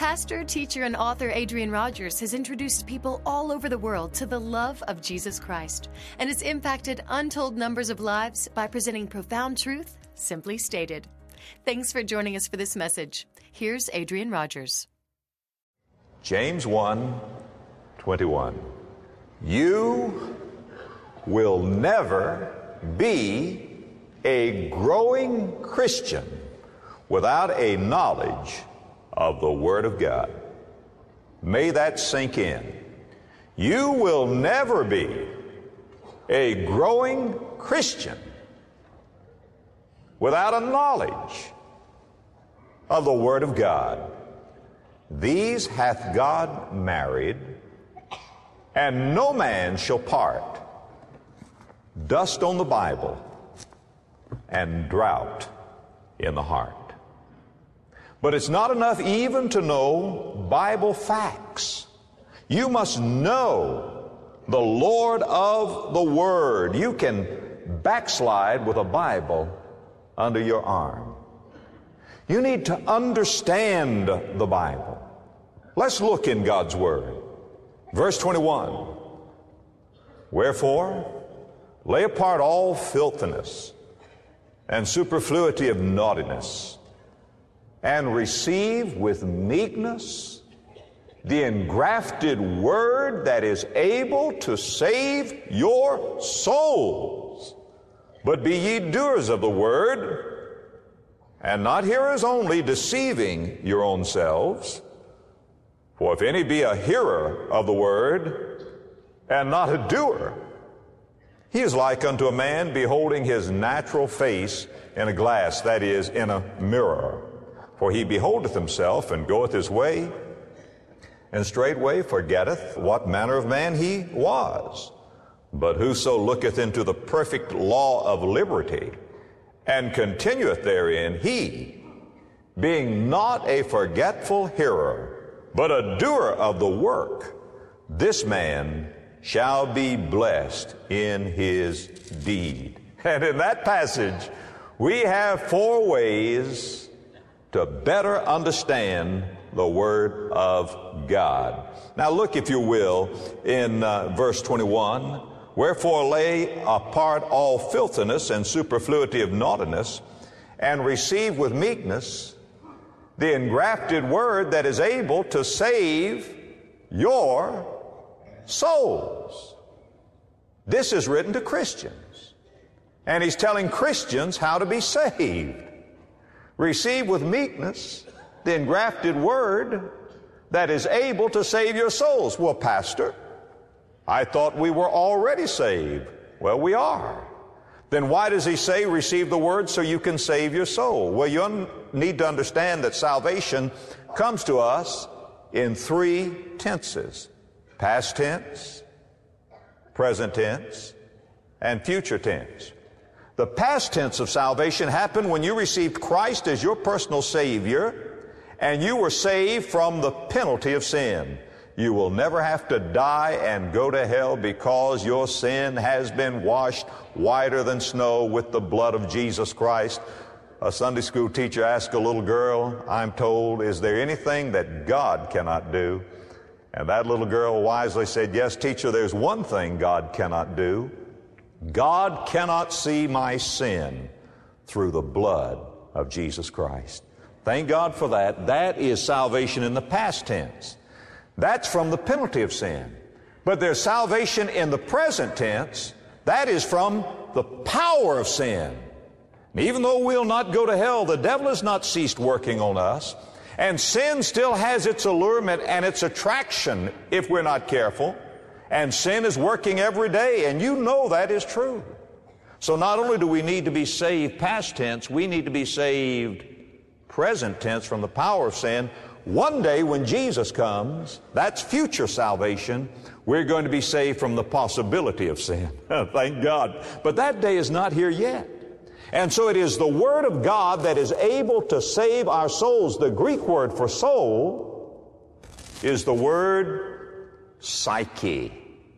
Pastor, teacher, and author Adrian Rogers has introduced people all over the world to the love of Jesus Christ and has impacted untold numbers of lives by presenting profound truth, simply stated. Thanks for joining us for this message. Here's Adrian Rogers. James 1:21. You will never be a growing Christian without a knowledge of the Word of God. May that sink in. You will never be a growing Christian without a knowledge of the Word of God. These hath God married, and no man shall part. Dust on the Bible and drought in the heart. But it's not enough even to know Bible facts. You must know the Lord of the Word. You can backslide with a Bible under your arm. You need to understand the Bible. Let's look in God's Word. Verse 21. Wherefore, lay apart all filthiness and superfluity of naughtiness, and receive with meekness the engrafted word that is able to save your souls. But be ye doers of the word, and not hearers only, deceiving your own selves. For if any be a hearer of the word, and not a doer, he is like unto a man beholding his natural face in a glass, that is, in a mirror. For he beholdeth himself, and goeth his way, and straightway forgetteth what manner of man he was. But whoso looketh into the perfect law of liberty, and continueth therein, he, being not a forgetful hearer, but a doer of the work, this man shall be blessed in his deed. And in that passage, we have 4 ways to better understand the Word of God. Now look, if you will, in verse 21. Wherefore lay apart all filthiness and superfluity of naughtiness, and receive with meekness the engrafted word that is able to save your souls. This is written to Christians, and he's telling Christians how to be saved. Receive with meekness the engrafted word that is able to save your souls. Well, Pastor, I thought we were already saved. Well, we are. Then why does he say receive the word so you can save your soul? Well, you need to understand that salvation comes to us in 3 tenses: past tense, present tense, and future tense. The past tense of salvation happened when you received Christ as your personal Savior, and you were saved from the penalty of sin. You will never have to die and go to hell because your sin has been washed whiter than snow with the blood of Jesus Christ. A Sunday school teacher asked a little girl, I'm told, is there anything that God cannot do? And that little girl wisely said, yes, teacher, there's one thing God cannot do. God cannot see my sin through the blood of Jesus Christ. Thank God for that. That is salvation in the past tense. That's from the penalty of sin. But there's salvation in the present tense. That is from the power of sin. And even though we'll not go to hell, the devil has not ceased working on us. And sin still has its allurement and its attraction if we're not careful. And sin is working every day, and you know that is true. So not only do we need to be saved past tense, we need to be saved present tense from the power of sin. One day when Jesus comes, that's future salvation, we're going to be saved from the possibility of sin. Thank God. But that day is not here yet. And so it is the Word of God that is able to save our souls. The Greek word for soul is the word psyche.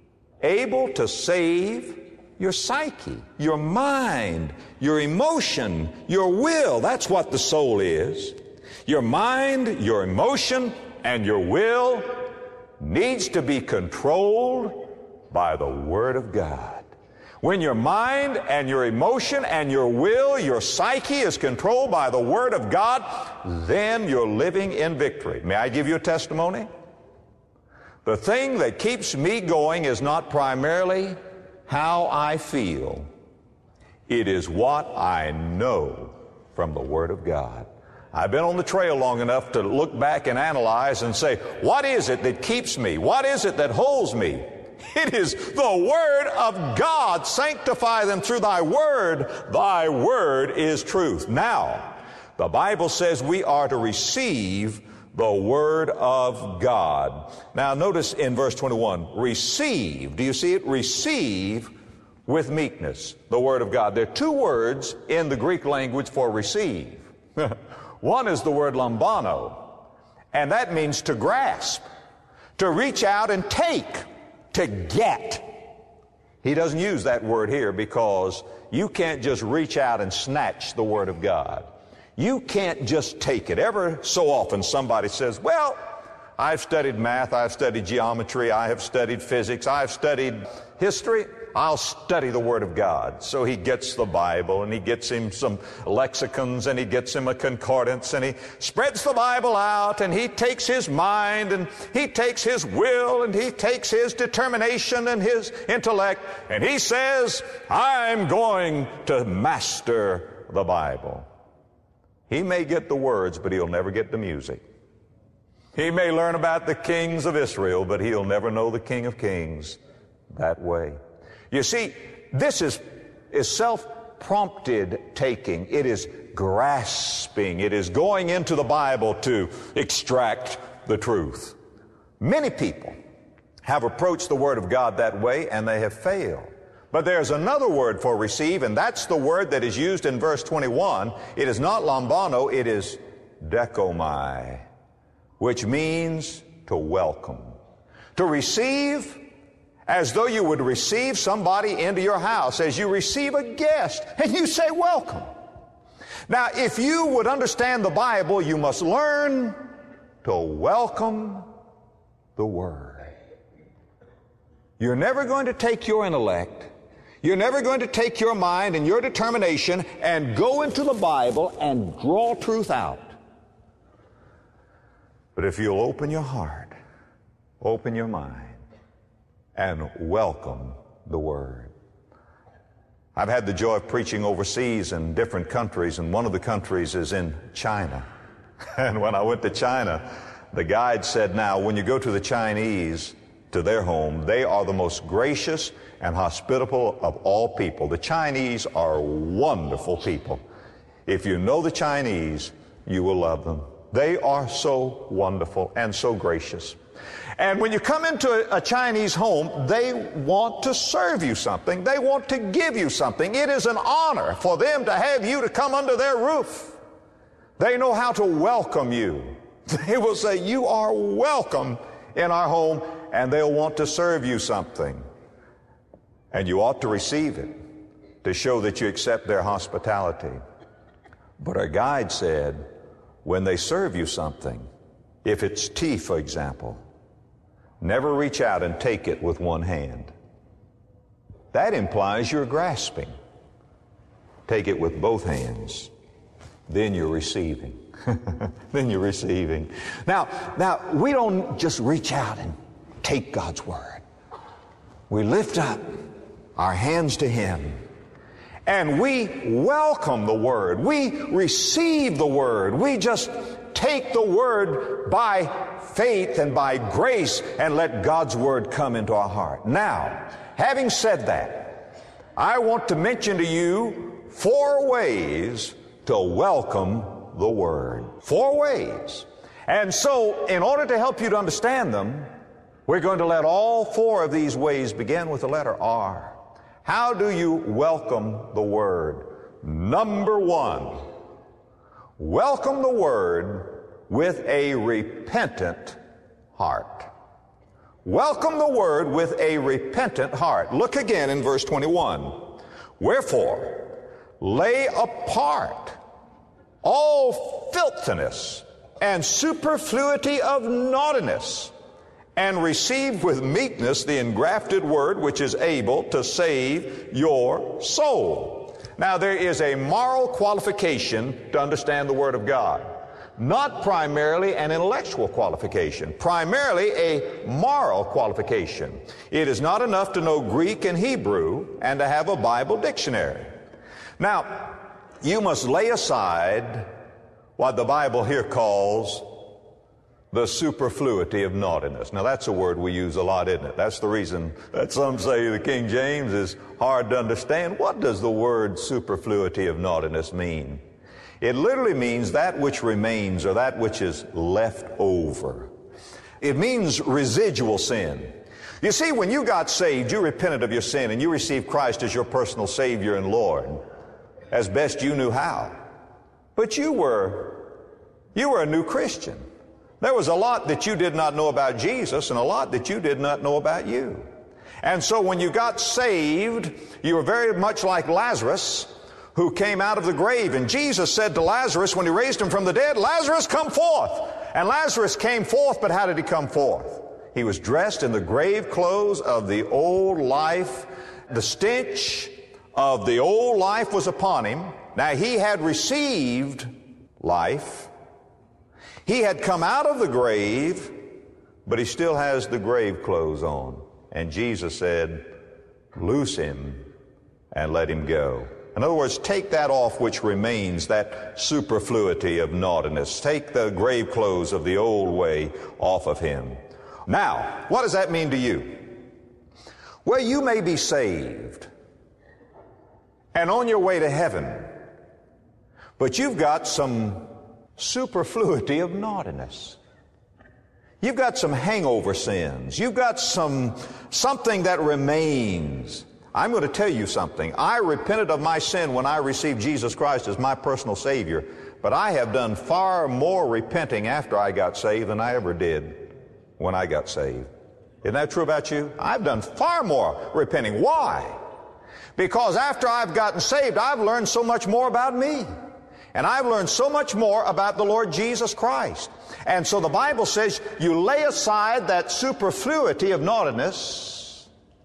Able to save your psyche, your mind, your emotion, your will. That's what the soul is. Your mind, your emotion, and your will needs to be controlled by the Word of God. When your mind and your emotion and your will, your psyche is controlled by the Word of God, then you're living in victory. May I give you a testimony? The thing that keeps me going is not primarily how I feel. It is what I know from the Word of God. I've been on the trail long enough to look back and analyze and say, what is it that keeps me? What is it that holds me? It is the Word of God. Sanctify them through Thy Word. Thy Word is truth. Now, the Bible says we are to receive the Word of God. Now, notice in verse 21, receive. Do you see it? Receive with meekness the Word of God. There are two words in the Greek language for receive. One is the word lambano, and that means to grasp, to reach out and take, to get. He doesn't use that word here because you can't just reach out and snatch the Word of God. You can't just take it. Ever so often somebody says, well, I've studied math, I've studied geometry, I have studied physics, I've studied history. I'll study the Word of God. So he gets the Bible, and he gets him some lexicons, and he gets him a concordance, and he spreads the Bible out, and he takes his mind, and he takes his will, and he takes his determination and his intellect, and he says, I'm going to master the Bible. He may get the words, but he'll never get the music. He may learn about the kings of Israel, but he'll never know the King of Kings that way. You see, this is self-prompted taking. It is grasping. It is going into the Bible to extract the truth. Many people have approached the Word of God that way, and they have failed. But there's another word for receive, and that's the word that is used in verse 21. It is not lambano, it is dekomai, which means to welcome. To receive as though you would receive somebody into your house, as you receive a guest, and you say, welcome. Now, if you would understand the Bible, you must learn to welcome the Word. You're never going to take your intellect, you're never going to take your mind and your determination and go into the Bible and draw truth out. But if you'll open your heart, open your mind, and welcome the Word. I've had the joy of preaching overseas in different countries, and one of the countries is in China. And when I went to China, the guide said, now, when you go to the Chinese, to their home, they are the most gracious and hospitable of all people. The Chinese are wonderful people. If you know the Chinese, you will love them. They are so wonderful and so gracious. And when you come into a Chinese home, they want to serve you something. They want to give you something. It is an honor for them to have you to come under their roof. They know how to welcome you. They will say, you are welcome in our home, and they'll want to serve you something. And you ought to receive it to show that you accept their hospitality. But our guide said, when they serve you something, if it's tea, for example, never reach out and take it with one hand. That implies you're grasping. Take it with both hands. Then you're receiving. Then you're receiving. Now, we don't just reach out and take God's Word. We lift up our hands to Him, and we welcome the Word. We receive the Word. We just take the Word by faith and by grace and let God's Word come into our heart. Now, having said that, I want to mention to you 4 ways to welcome the Word. 4 ways. And so, in order to help you to understand them, we're going to let all 4 of these ways begin with the letter R. How do you welcome the Word? Number 1, welcome the Word with a repentant heart. Welcome the Word with a repentant heart. Look again in verse 21. Wherefore, lay apart all filthiness and superfluity of naughtiness, and receive with meekness the engrafted word which is able to save your soul. Now, there is a moral qualification to understand the Word of God. Not primarily an intellectual qualification, primarily a moral qualification. It is not enough to know Greek and Hebrew and to have a Bible dictionary. Now, you must lay aside what the Bible here calls the superfluity of naughtiness. Now, that's a word we use a lot, isn't it? That's the reason that some say the King James is hard to understand. What does the word superfluity of naughtiness mean? It literally means that which remains, or that which is left over. It means residual sin. You see, when you got saved, you repented of your sin and you received Christ as your personal Savior and Lord, as best you knew how. But you were a new Christian. There was a lot that you did not know about Jesus and a lot that you did not know about you. And so when you got saved, you were very much like Lazarus, who came out of the grave. And Jesus said to Lazarus when he raised him from the dead, "Lazarus, come forth." And Lazarus came forth, but how did he come forth? He was dressed in the grave clothes of the old life. The stench of the old life was upon him. Now, he had received life. He had come out of the grave, but he still has the grave clothes on. And Jesus said, "Loose him and let him go." In other words, take that off which remains, that superfluity of naughtiness. Take the grave clothes of the old way off of him. Now, what does that mean to you? Well, you may be saved and on your way to heaven, but you've got some superfluity of naughtiness. You've got some hangover sins. You've got something that remains. I'm going to tell you something. I repented of my sin when I received Jesus Christ as my personal Savior, but I have done far more repenting after I got saved than I ever did when I got saved. Isn't that true about you? I've done far more repenting. Why? Because after I've gotten saved, I've learned so much more about me. And I've learned so much more about the Lord Jesus Christ. And so the Bible says you lay aside that superfluity of naughtiness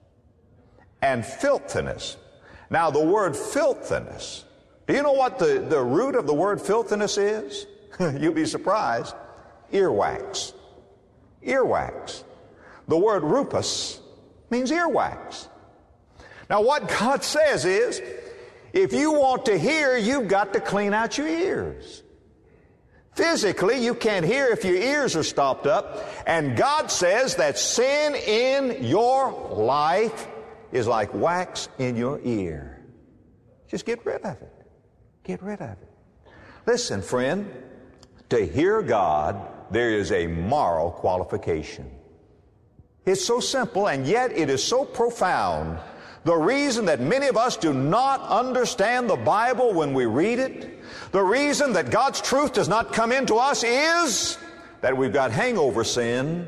and filthiness. Now, the word filthiness, do you know what the root of the word filthiness is? You'll be surprised. Earwax. Earwax. The word rupus means earwax. Now, what God says is, if you want to hear, you've got to clean out your ears. Physically, you can't hear if your ears are stopped up. And God says that sin in your life is like wax in your ear. Just get rid of it. Get rid of it. Listen, friend, to hear God, there is a moral qualification. It's so simple, and yet it is so profound. The reason that many of us do not understand the Bible when we read it, the reason that God's truth does not come into us is that we've got hangover sin,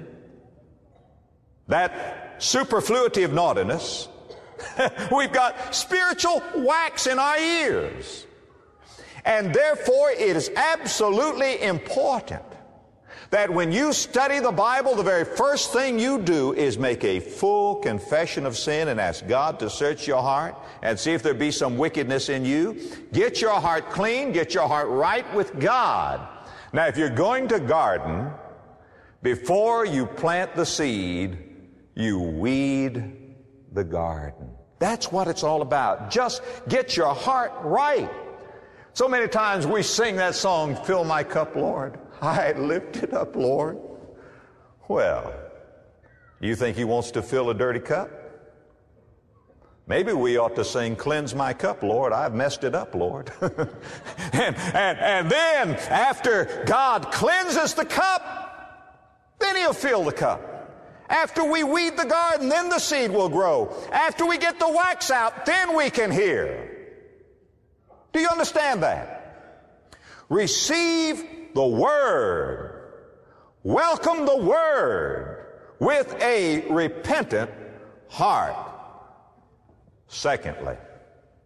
that superfluity of naughtiness. We've got spiritual wax in our ears. And therefore, it is absolutely important that when you study the Bible, the very first thing you do is make a full confession of sin and ask God to search your heart and see if there be some wickedness in you. Get your heart clean, get your heart right with God. Now, if you're going to garden, before you plant the seed, you weed the garden. That's what it's all about. Just get your heart right. So many times we sing that song, "Fill my cup, Lord. I lift it up, Lord." Well, you think He wants to fill a dirty cup? Maybe we ought to sing, "Cleanse my cup, Lord. I've messed it up, Lord." and then after God cleanses the cup, then He'll fill the cup. After we weed the garden, then the seed will grow. After we get the wax out, then we can hear. Do you understand that? Receive the Word. Welcome the Word with a repentant heart. Secondly,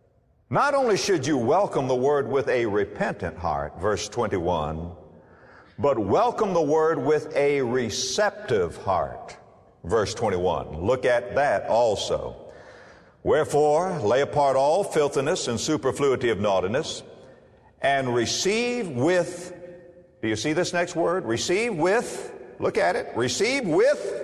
not only should you welcome the Word with a repentant heart, verse 21, but welcome the word with a receptive heart. Verse 21. Look at that also. Wherefore, lay apart all filthiness and superfluity of naughtiness, and receive with, do you see this next word? Receive with, look at it, receive with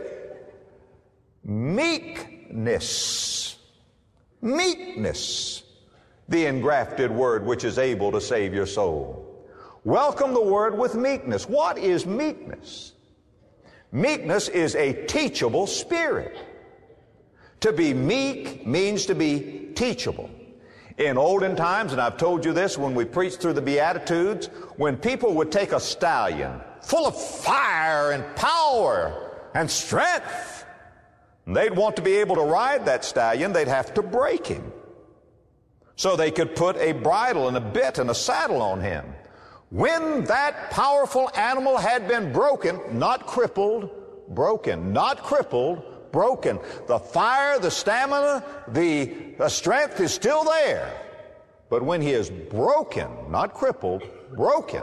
meekness. Meekness, the engrafted word which is able to save your soul. Welcome the word with meekness. What is meekness? Meekness is a teachable spirit. To be meek means to be teachable. In olden times, and I've told you this when we preached through the Beatitudes, when people would take a stallion full of fire and power and strength, and they'd want to be able to ride that stallion, they'd have to break him. So they could put a bridle and a bit and a saddle on him. When that powerful animal had been broken, not crippled, broken, not crippled, broken, the fire, the stamina, the strength is still there. But when he is broken, not crippled, broken,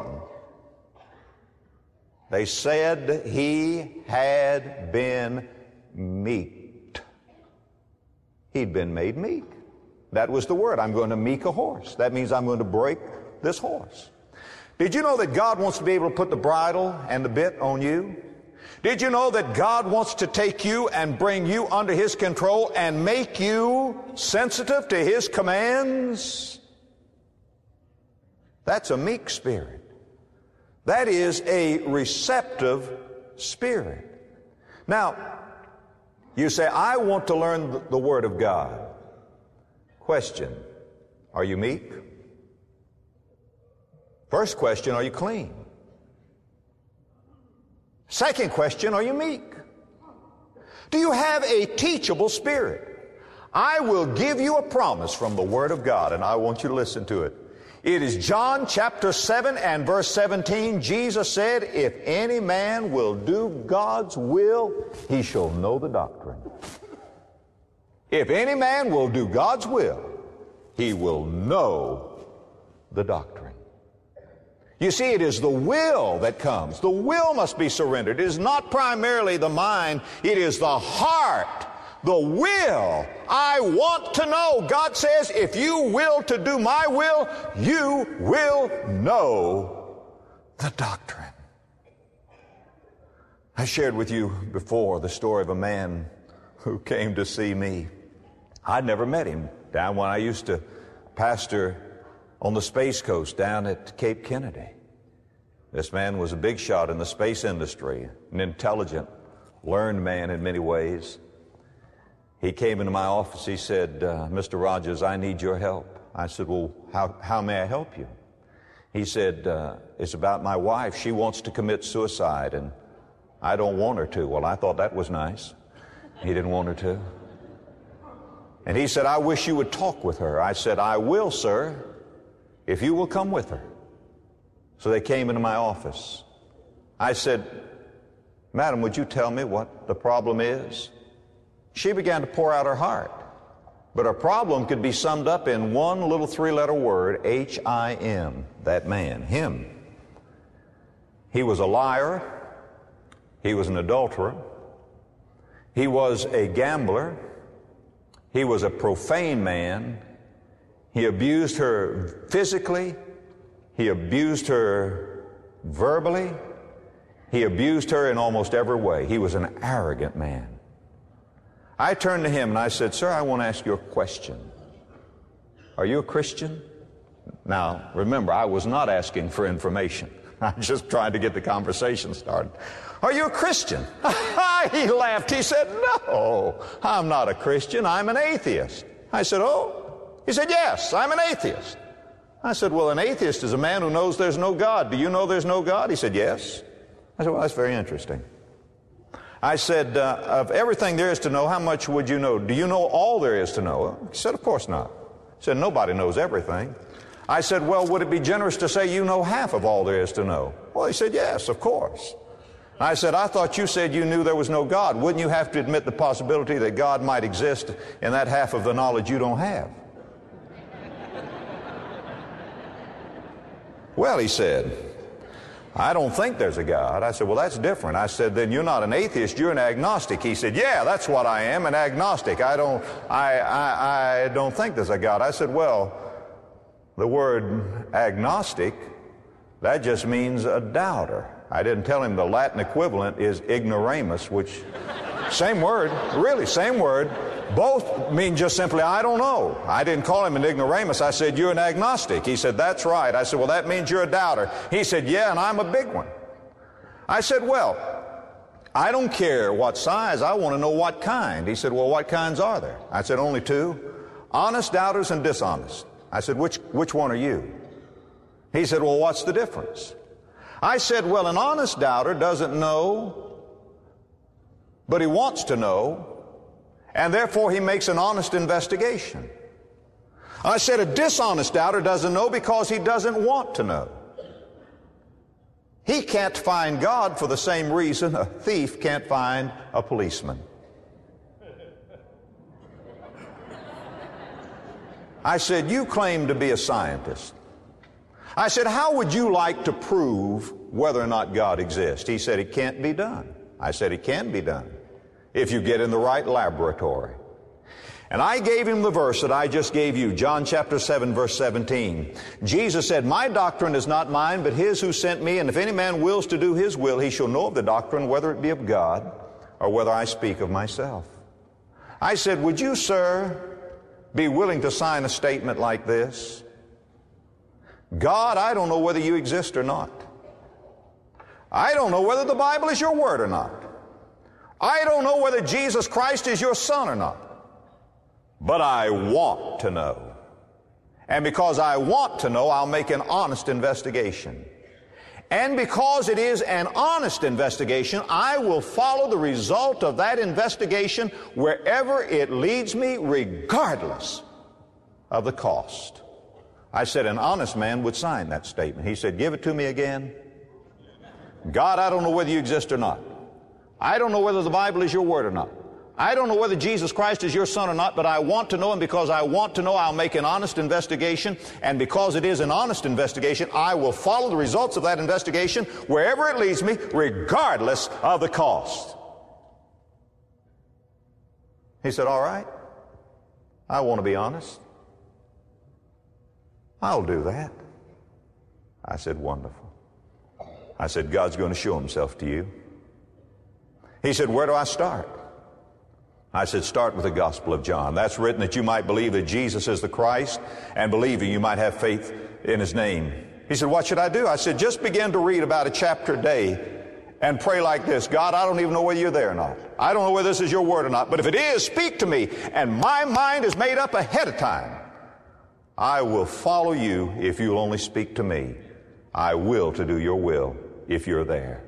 they said he had been meeked. He'd been made meek. That was the word. I'm going to meek a horse. That means I'm going to break this horse. Did you know that God wants to be able to put the bridle and the bit on you? Did you know that God wants to take you and bring you under His control and make you sensitive to His commands? That's a meek spirit. That is a receptive spirit. Now, you say, I want to learn the Word of God. Question, are you meek? First question, are you clean? Second question, are you meek? Do you have a teachable spirit? I will give you a promise from the Word of God, and I want you to listen to it. It is John chapter 7 and verse 17. Jesus said, if any man will do God's will, he shall know the doctrine. If any man will do God's will, he will know the doctrine. You see, it is the will that comes. The will must be surrendered. It is not primarily the mind. It is the heart, the will. I want to know. God says, if you will to do my will, you will know the doctrine. I shared with you before the story of a man who came to see me. I'd never met him down when I used to pastor on the Space Coast down at Cape Kennedy. This man was a big shot in the space industry, an intelligent, learned man in many ways. He came into my office. He said, Mr. Rogers, I need your help. I said, well, how may I help you? He said, it's about my wife. She wants to commit suicide, and I don't want her to. Well, I thought that was nice. He didn't want her to. And he said, I wish you would talk with her. I said, I will, sir, if you will come with her. So they came into my office. I said, Madam, would you tell me what the problem is? She began to pour out her heart. But her problem could be summed up in one little three-letter word, H-I-M, that man, him. He was a liar. He was an adulterer. He was a gambler. He was a profane man. He abused her physically. He abused her verbally. He abused her in almost every way. He was an arrogant man. I turned to him and I said, sir, I want to ask you a question. Are you a Christian? Now, remember, I was not asking for information. I just tried to get the conversation started. Are you a Christian? He laughed. He said, no, I'm not a Christian. I'm an atheist. I said, oh? He said, yes, I'm an atheist. I said, well, an atheist is a man who knows there's no God. Do you know there's no God? He said, yes. I said, well, that's very interesting. I said, of everything there is to know, how much would you know? Do you know all there is to know? He said, of course not. He said, nobody knows everything. I said, well, would it be generous to say you know half of all there is to know? Well, he said, yes, of course. I said, I thought you said you knew there was no God. Wouldn't you have to admit the possibility that God might exist in that half of the knowledge you don't have? Well, he said, I don't think there's a God. I said, well, that's different. I said, then you're not an atheist, you're an agnostic. He said, yeah, that's what I am, an agnostic. I don't think there's a God. I said, well, the word agnostic, that just means a doubter. I didn't tell him the Latin equivalent is ignoramus, which, same word, really, same word. Both mean just simply, I don't know. I didn't call him an ignoramus. I said, you're an agnostic. He said, that's right. I said, well, that means you're a doubter. He said, yeah, and I'm a big one. I said, well, I don't care what size. I want to know what kind. He said, well, what kinds are there? I said, only two, honest doubters and dishonest. I said, which one are you? He said, well, what's the difference? I said, well, an honest doubter doesn't know, but he wants to know, and therefore he makes an honest investigation. I said, a dishonest doubter doesn't know because he doesn't want to know. He can't find God for the same reason a thief can't find a policeman. I said, you claim to be a scientist. I said, how would you like to prove whether or not God exists? He said, it can't be done. I said, it can be done if you get in the right laboratory. And I gave him the verse that I just gave you, John chapter 7, verse 17. Jesus said, my doctrine is not mine, but his who sent me, and if any man wills to do his will, he shall know of the doctrine, whether it be of God or whether I speak of myself. I said, would you, sir, be willing to sign a statement like this? God, I don't know whether you exist or not. I don't know whether the Bible is your word or not. I don't know whether Jesus Christ is your son or not. But I want to know. And because I want to know, I'll make an honest investigation. And because it is an honest investigation, I will follow the result of that investigation wherever it leads me, regardless of the cost. I said, an honest man would sign that statement. He said, give it to me again. God, I don't know whether you exist or not. I don't know whether the Bible is your word or not. I don't know whether Jesus Christ is your son or not, but I want to know, and because I want to know, I'll make an honest investigation, and because it is an honest investigation, I will follow the results of that investigation wherever it leads me, regardless of the cost. He said, all right, I want to be honest. I'll do that. I said, wonderful. I said, God's going to show himself to you. He said, where do I start? I said, start with the Gospel of John. That's written that you might believe that Jesus is the Christ, and believing you might have faith in his name. He said, what should I do? I said, just begin to read about a chapter a day and pray like this. God, I don't even know whether you're there or not. I don't know whether this is your word or not, but if it is, speak to me. And my mind is made up ahead of time. I will follow you if you'll only speak to me. I will to do your will if you're there.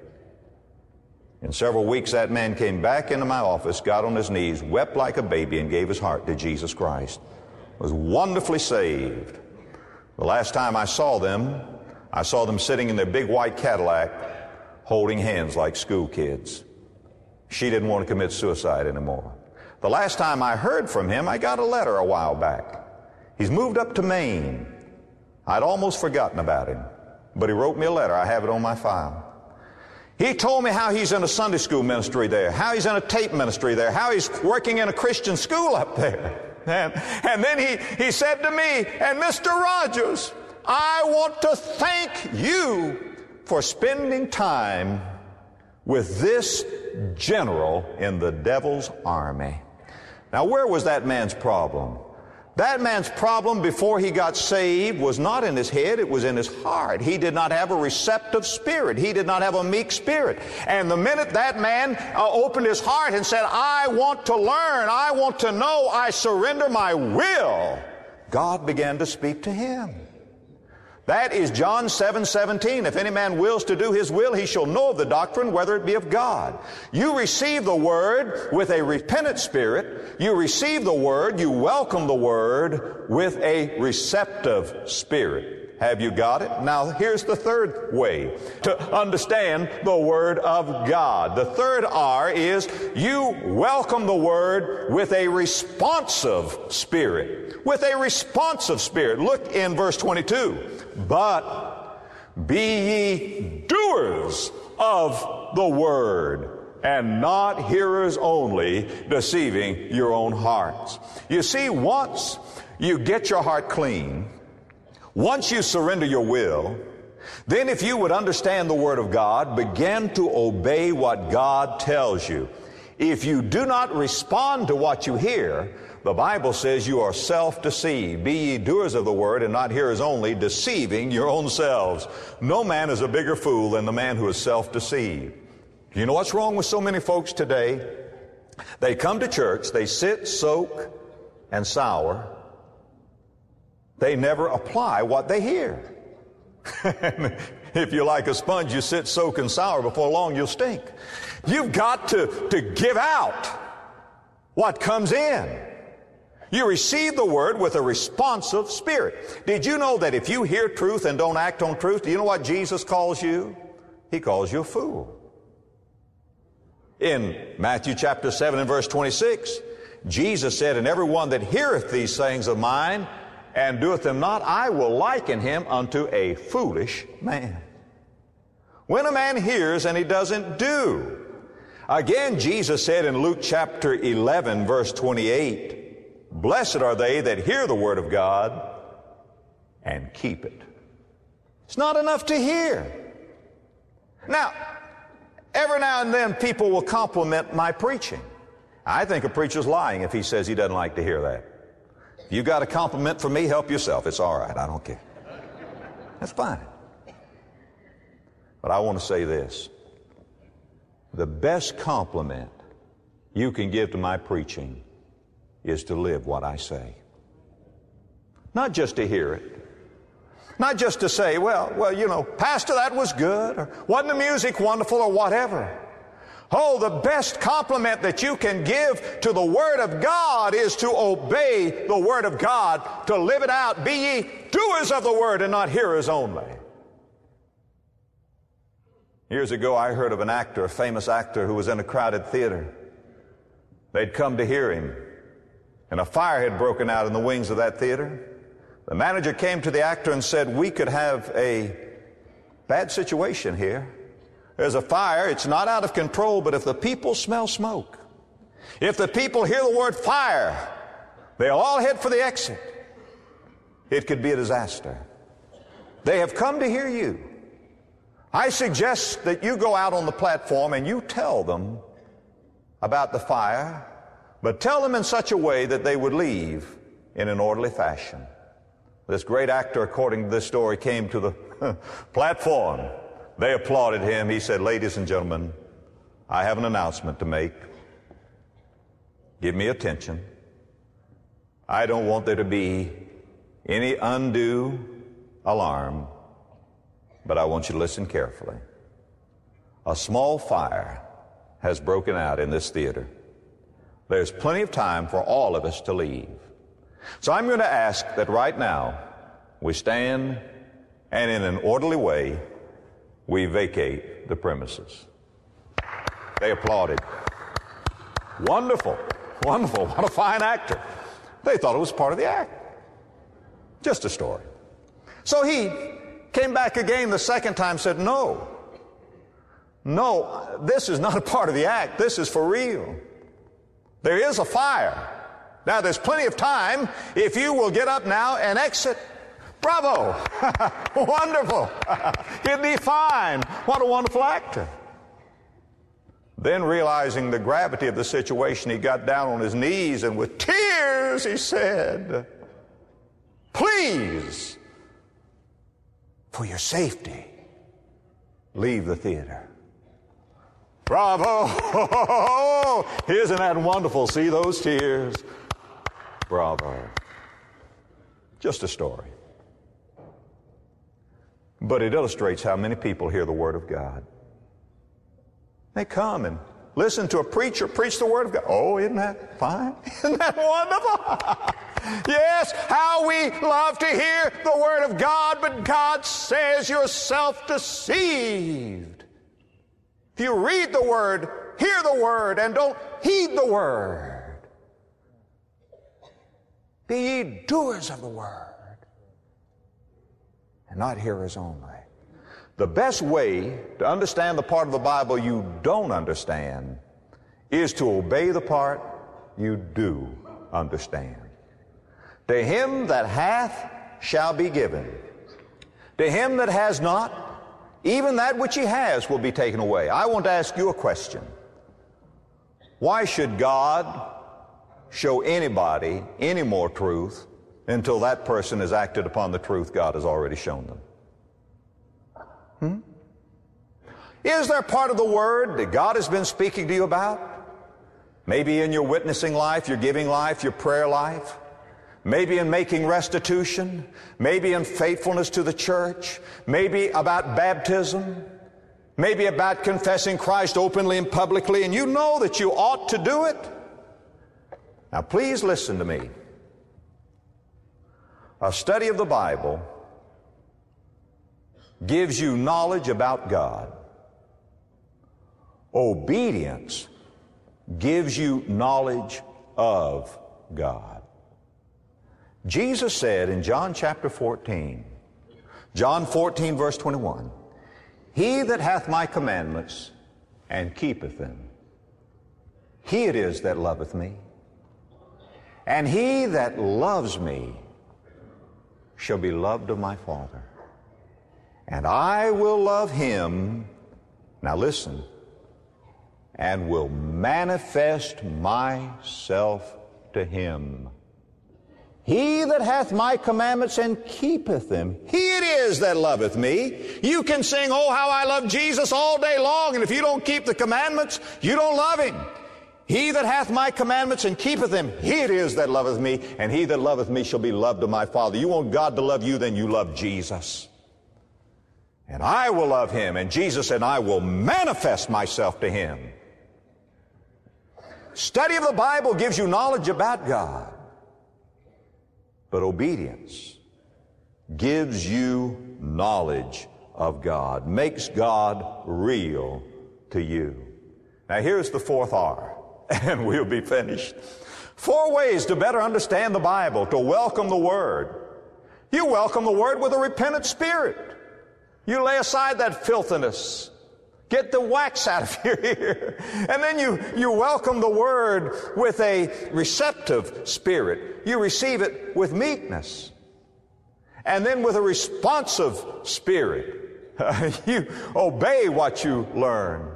In several weeks, that man came back into my office, got on his knees, wept like a baby, and gave his heart to Jesus Christ. Was wonderfully saved. The last time I saw them sitting in their big white Cadillac, holding hands like school kids. She didn't want to commit suicide anymore. The last time I heard from him, I got a letter a while back. He's moved up to Maine. I'd almost forgotten about him, but he wrote me a letter. I have it on my file. He told me how he's in a Sunday school ministry there, how he's in a tape ministry there, how he's working in a Christian school up there. And then he said to me, and Mr. Rogers, I want to thank you for spending time with this general in the devil's army. Now, where was that man's problem? That man's problem before he got saved was not in his head, it was in his heart. He did not have a receptive spirit. He did not have a meek spirit. And the minute that man opened his heart and said, I want to learn, I want to know, I surrender my will, God began to speak to him. That is John 7:17. If any man wills to do his will, he shall know of the doctrine, whether it be of God. You receive the Word with a repentant spirit. You receive the Word, you welcome the Word with a receptive spirit. Have you got it? Now, here's the third way to understand the Word of God. The third R is you welcome the Word with a responsive spirit. With a responsive spirit. Look in verse 22. But be ye doers of the word, and not hearers only, deceiving your own hearts. You see, once you get your heart clean, once you surrender your will, then if you would understand the Word of God, begin to obey what God tells you. If you do not respond to what you hear, the Bible says you are self-deceived. Be ye doers of the word and not hearers only, deceiving your own selves. No man is a bigger fool than the man who is self-deceived. You know what's wrong with so many folks today? They come to church, they sit, soak, and sour. They never apply what they hear. If you're like a sponge, you sit, soak, and sour. Before long, you'll stink. You've got to give out what comes in. You receive the Word with a responsive spirit. Did you know that if you hear truth and don't act on truth, do you know what Jesus calls you? He calls you a fool. In Matthew chapter 7 and verse 26, Jesus said, "And every one that heareth these things of mine and doeth them not, I will liken him unto a foolish man." When a man hears and he doesn't do. Again, Jesus said in Luke chapter 11, verse 28, "Blessed are they that hear the word of God and keep it." It's not enough to hear. Now, every now and then people will compliment my preaching. I think a preacher's lying if he says he doesn't like to hear that. If you got a compliment from me, help yourself. It's all right. I don't care. That's fine. But I want to say this. The best compliment you can give to my preaching is to live what I say. Not just to hear it. Not just to say, well, you know, Pastor, that was good, or wasn't the music wonderful, or whatever. Oh, the best compliment that you can give to the Word of God is to obey the Word of God, to live it out. Be ye doers of the Word and not hearers only. Years ago, I heard of an actor, a famous actor, who was in a crowded theater. They'd come to hear him, and a fire had broken out in the wings of that theater. The manager came to the actor and said, "We could have a bad situation here. There's a fire. It's not out of control, but if the people smell smoke, if the people hear the word fire, they'll all head for the exit. It could be a disaster. They have come to hear you. I suggest that you go out on the platform and you tell them about the fire, but tell them in such a way that they would leave in an orderly fashion." This great actor, according to this story, came to the platform. They applauded him. He said, "Ladies and gentlemen, I have an announcement to make. Give me attention. I don't want there to be any undue alarm, but I want you to listen carefully. A small fire has broken out in this theater. There's plenty of time for all of us to leave. So I'm going to ask that right now we stand and in an orderly way we vacate the premises." They applauded. Wonderful, wonderful, what a fine actor. They thought it was part of the act. Just a story. So he came back again the second time, said, No, this is not a part of the act. This is for real. There is a fire. Now, there's plenty of time if you will get up now and exit. Bravo! Wonderful! Isn't he fine? What a wonderful actor. Then, realizing the gravity of the situation, he got down on his knees and with tears he said, "Please, for your safety, leave the theater." Bravo! Isn't that wonderful? See those tears? Bravo. Just a story. But it illustrates how many people hear the Word of God. They come and listen to a preacher preach the Word of God. Oh, isn't that fine? Isn't that wonderful? Yes, how we love to hear the Word of God, but God says you're self-deceived. If you read the Word, hear the Word, and don't heed the Word, be ye doers of the Word, and not hearers only. The best way to understand the part of the Bible you don't understand is to obey the part you do understand. To him that hath shall be given. To him that has not, even that which he has will be taken away. I want to ask you a question. Why should God show anybody any more truth until that person has acted upon the truth God has already shown them? Is there part of the Word that God has been speaking to you about? Maybe in your witnessing life, your giving life, your prayer life. Maybe in making restitution. Maybe in faithfulness to the church. Maybe about baptism. Maybe about confessing Christ openly and publicly, and you know that you ought to do it. Now please listen to me. A study of the Bible gives you knowledge about God. Obedience gives you knowledge of God. Jesus said in John chapter 14, John 14 verse 21, he that hath my commandments and keepeth them, he it is that loveth me. And he that loves me shall be loved of my Father. And I will love him, now listen, and will manifest myself to him. He that hath my commandments and keepeth them, he it is that loveth me. You can sing, oh, how I love Jesus all day long, and if you don't keep the commandments, you don't love him. He that hath my commandments and keepeth them, he it is that loveth me, and he that loveth me shall be loved of my Father. You want God to love you, then you love Jesus. And I will love him. And Jesus said, I will manifest myself to him. Study of the Bible gives you knowledge about God. But obedience gives you knowledge of God, makes God real to you. Now here's the fourth R, and we'll be finished. 4 ways to better understand the Bible, to welcome the Word. You welcome the Word with a repentant spirit. You lay aside that filthiness. Get the wax out of your ear. And then you welcome the Word with a receptive spirit. You receive it with meekness. And then with a responsive spirit. You obey what you learn.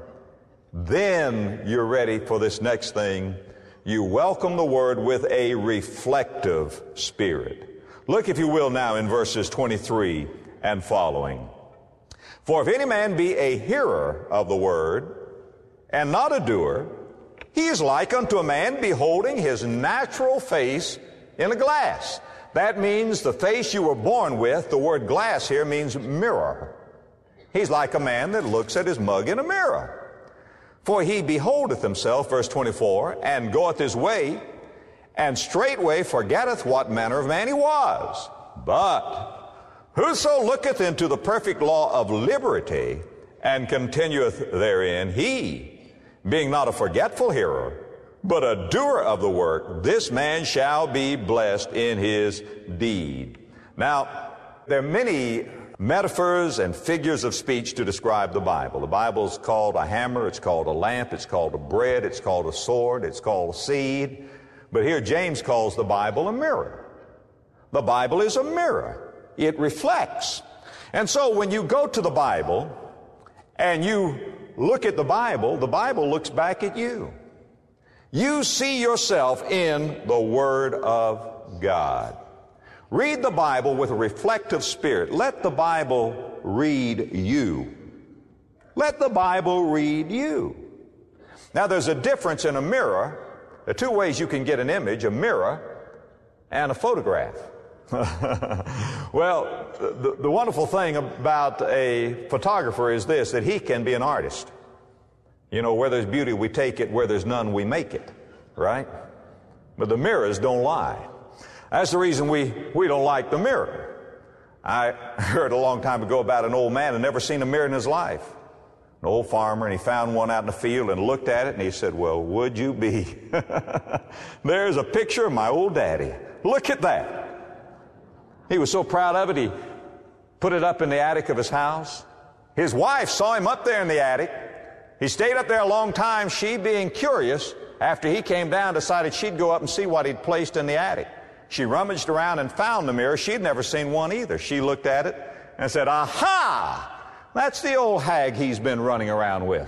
Then you're ready for this next thing. You welcome the Word with a reflective spirit. Look, if you will, now in verses 23 and following. For if any man be a hearer of the word, and not a doer, he is like unto a man beholding his natural face in a glass. That means the face you were born with. The word glass here means mirror. He's like a man that looks at his mug in a mirror. For he beholdeth himself, verse 24, and goeth his way, and straightway forgetteth what manner of man he was. But whoso looketh into the perfect law of liberty, and continueth therein, he, being not a forgetful hearer, but a doer of the work, this man shall be blessed in his deed. Now, there are many metaphors and figures of speech to describe the Bible. The Bible's called a hammer, it's called a lamp, it's called a bread, it's called a sword, it's called a seed. But here James calls the Bible a mirror. The Bible is a mirror. It reflects. And so when you go to the Bible and you look at the Bible looks back at you. You see yourself in the Word of God. Read the Bible with a reflective spirit. Let the Bible read you. Let the Bible read you. Now there's a difference in a mirror. There are 2 ways you can get an image, a mirror and a photograph. Well, the wonderful thing about a photographer is this, that he can be an artist. You know, where there's beauty, we take it. Where there's none, we make it. Right? But the mirrors don't lie. That's the reason we don't like the mirror. I heard a long time ago about an old man who never seen a mirror in his life. An old farmer, and he found one out in the field and looked at it, and he said, well, would you be? There's a picture of my old daddy. Look at that. He was so proud of it, he put it up in the attic of his house. His wife saw him up there in the attic. He stayed up there a long time. She, being curious, after he came down, decided she'd go up and see what he'd placed in the attic. She rummaged around and found the mirror. She'd never seen one either. She looked at it and said, "Aha! That's the old hag he's been running around with."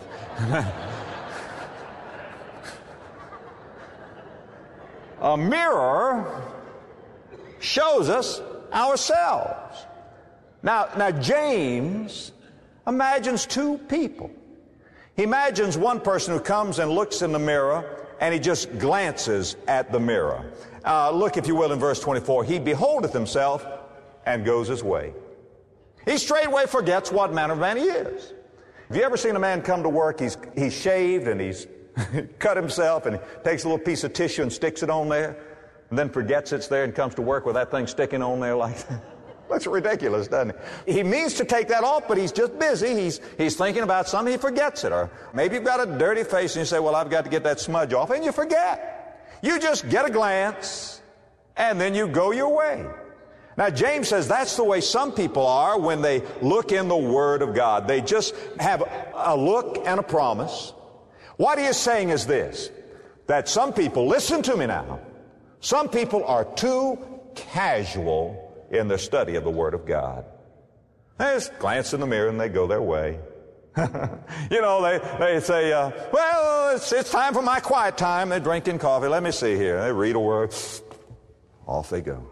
A mirror shows us ourselves. Now James imagines two people. He imagines one person who comes and looks in the mirror and he just glances at the mirror. Look, if you will, in verse 24. He beholdeth himself and goes his way. He straightway forgets what manner of man he is. Have you ever seen a man come to work? He's shaved and he's cut himself and he takes a little piece of tissue and sticks it on there and then forgets it's there and comes to work with that thing sticking on there like that. That's ridiculous, doesn't it? He means to take that off, but he's just busy. He's thinking about something, he forgets it. Or maybe you've got a dirty face and you say, "Well, I've got to get that smudge off," and you forget. You just get a glance and then you go your way. Now, James says that's the way some people are when they look in the Word of God. They just have a look and a promise. What he is saying is this, that some people, listen to me now, some people are too casual in their study of the Word of God. They just glance in the mirror and they go their way. You know, they say, "Well, it's time for my quiet time." They're drinking coffee. Let me see here. They read a word. Off they go.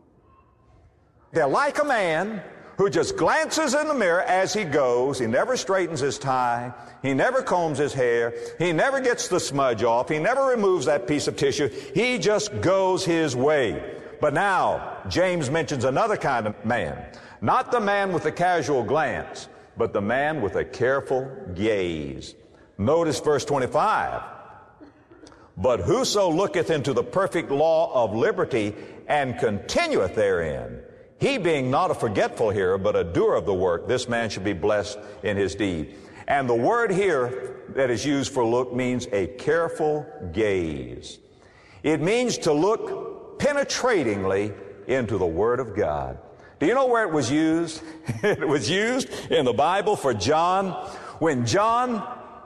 They're like a man who just glances in the mirror as he goes. He never straightens his tie. He never combs his hair. He never gets the smudge off. He never removes that piece of tissue. He just goes his way. But now, James mentions another kind of man. Not the man with a casual glance, but the man with a careful gaze. Notice verse 25. "But whoso looketh into the perfect law of liberty and continueth therein, he being not a forgetful hearer, but a doer of the work, this man should be blessed in his deed." And the word here that is used for look means a careful gaze. It means to look penetratingly into the Word of God. Do you know where it was used? It was used in the Bible for John. When John,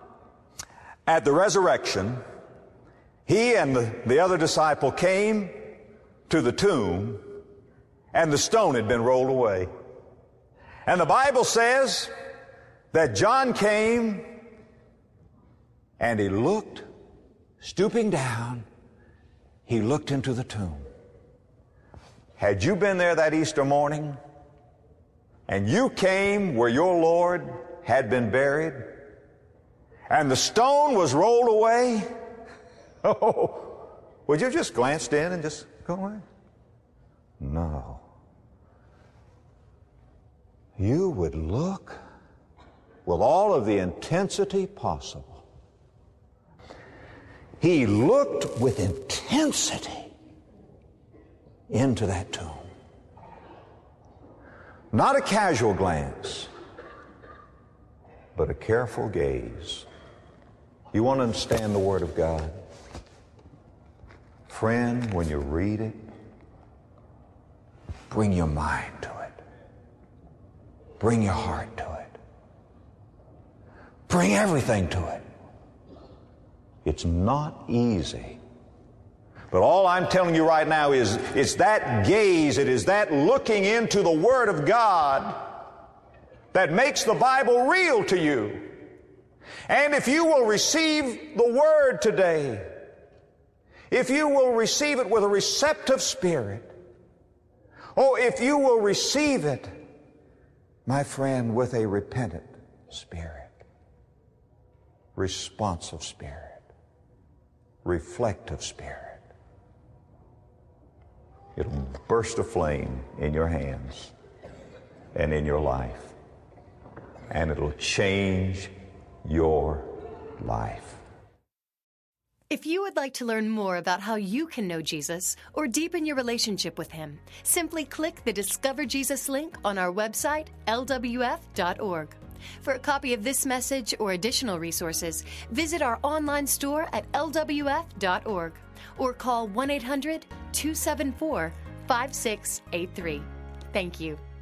at the resurrection, he and the other disciple came to the tomb, and the stone had been rolled away. And the Bible says that John came and he looked, stooping down, he looked into the tomb. Had you been there that Easter morning and you came where your Lord had been buried and the stone was rolled away, would you just glanced in and just go away? No. You would look with all of the intensity possible. He looked with intensity into that tomb. Not a casual glance, but a careful gaze. You want to understand the Word of God? Friend, when you read it, bring your mind to it. Bring your heart to it. Bring everything to it. It's not easy. But all I'm telling you right now is it's that gaze, it is that looking into the Word of God that makes the Bible real to you. And if you will receive the Word today, if you will receive it with a receptive spirit, if you will receive it, my friend, with a repentant spirit, responsive spirit, reflective spirit, it'll burst a flame in your hands and in your life, and it'll change your life. If you would like to learn more about how you can know Jesus or deepen your relationship with Him, simply click the Discover Jesus link on our website, lwf.org. For a copy of this message or additional resources, visit our online store at lwf.org or call 1-800-274-5683. Thank you.